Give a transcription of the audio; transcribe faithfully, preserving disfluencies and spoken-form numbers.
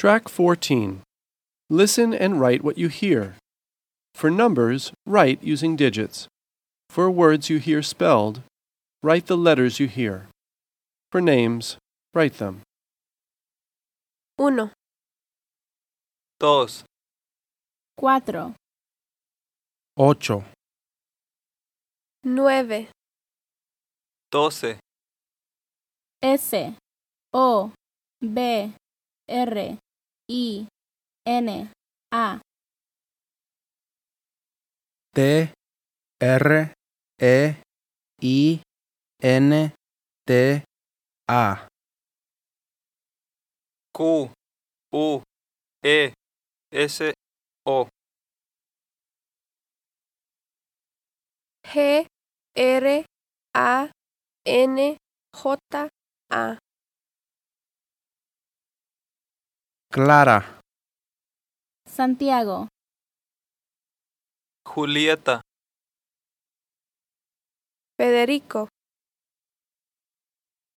Track fourteen. Listen and write what you hear. For numbers, write using digits. For words you hear spelled, write the letters you hear. For names, write them. Uno, dos, cuatro, ocho, nueve, doce, S, O, B, R, I, N, A, T, R, E, I, N, T, A, Q, U, E, S, O, G, R, A, N, J, A. Clara, Santiago, Julieta, Federico,